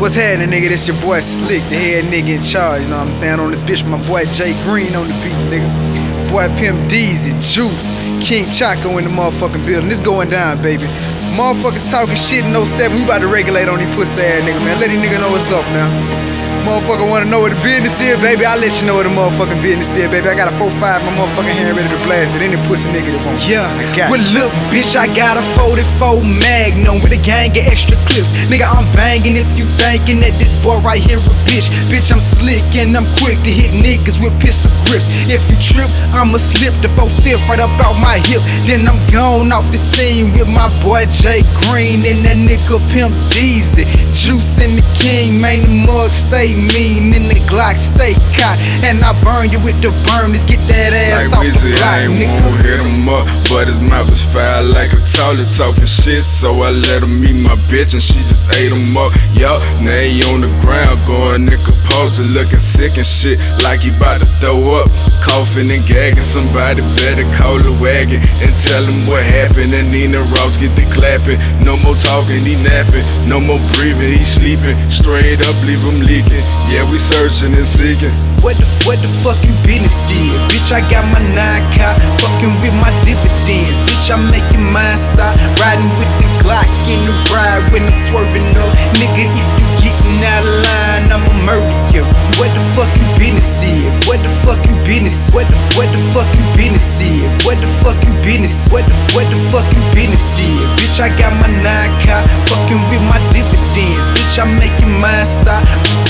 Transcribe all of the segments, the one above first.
What's happening, nigga? This your boy Slick, the head nigga in charge, you know what I'm saying? On this bitch, my boy Jay Green on the beat, nigga. Boy Pimp Deezy, Juice, King Chaco in the motherfucking building. This going down, baby. Motherfuckers talking shit in 07. We about to regulate on these pussy ass nigga, man. Let these nigga know what's up, man. Motherfucker wanna know what the business is, baby. I'll let you know what the motherfucking business is, baby. I got a 4-5, my motherfucking hand ready to blast it. Any pussy nigga that wants. Yeah, I got well you. look, bitch, I got a 44 Magnum with a gang of extra clips. Nigga, I'm banging if you thinking that this boy right here a bitch. Bitch, I'm slick and I'm quick to hit niggas with pistol grips. If you trip, I'ma slip the 4-5 right up out my hip. Then I'm gone off the scene with my boy Jay Green and that nigga Pimp Deezy. Juice and the King, man, the mug stay mean and the Glock stay cocked. And I burn you with the burners, get that ass like off Wizzy, the block, I ain't nigga. won't hit him up, but his mouth is foul like a toilet talking shit. So I let him meet my bitch and she just ate him up. Yup, now he on the ground going nigga posing, looking sick and shit like he bout to throw up. Coughing and gagging, somebody better call the wagon and tell him what happened. And Nina Ross get the clapping, no more talking, he napping, no more breathing, he sleeping. Straight up, leave him leaking. Yeah, we searching and seeking. What the fuck you business is? Bitch, I got my 9 car, fucking with my dividends. Bitch, I'm making mine stop, riding with the Glock in the ride when I'm swerving up. Nigga, if you getting out of line, I'ma murder you. What the fuck you business is? What the fuck you business? What the fuck you business is? What the fuck you business? What the fuck you business is? Bitch, I got my 9 car, fucking with my dividends. Bitch, I'm making mine stop.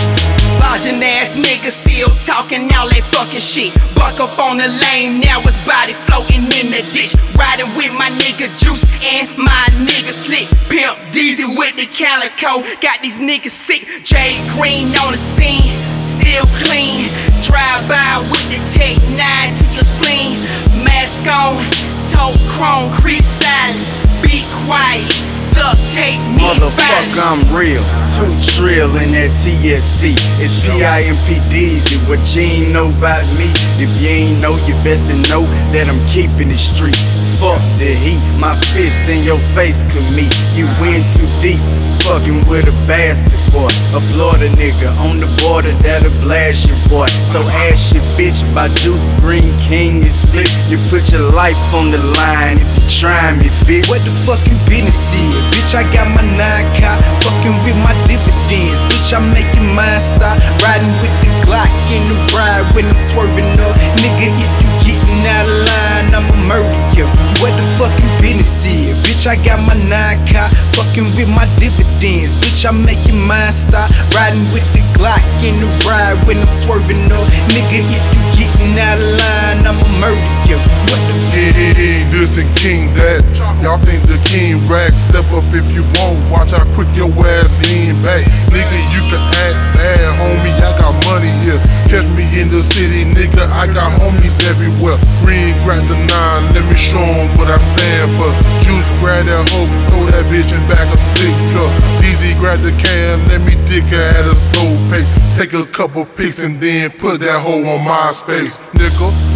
Lodging ass niggas still talking all that fucking shit. Buck up on the lane, now his body floating in the ditch. Riding with my nigga Juice and my nigga Slick. Pimp Deezy with the calico, got these niggas sick. Jay Green on the scene, still clean. Drive by with the Tech 9 to your spleen. Mask on, toe chrome, creep silent. Be quiet, duct tape me. Motherfucker, I'm real. 2 trill in that TSC. It's Pimp Deezy. What you ain't know about me? If you ain't know, you best to know that I'm keeping it street. Fuck the heat, my fist in your face could meet. You went too deep, fucking with a bastard boy. A Florida nigga on the border that'll blast your boy. So ask your bitch about Juice, Green King is slick. You put your life on the line if you try me, bitch. What the fuck you business is? Bitch, I got my 9 car, fucking with my dividends. Bitch, I'm making mine stop, riding with the Glock in the ride when I'm swerving up. Nigga, if you getting out of line, I'ma murder you. What the fuck you business is? Bitch, I got my 9 car, fucking with my dividends. Bitch, I'm making mine stop, riding with the Glock in the ride when I'm swerving up. Nigga, if you getting out of line, I'ma murder you. What the This and King that. Y'all think the King rag? Step up if you want. Watch how quick your ass lean back. Nigga, you can act bad, homie. I got money here. Catch me in the city, nigga. I got homies everywhere. Green grab the 9, let me show 'em what I stand for. Juice grab that hoe, throw that bitch in back of stick truck. Deezy grab the can, let me dick her at a slow pace. Take a couple pics and then put that hoe on MySpace, nigga.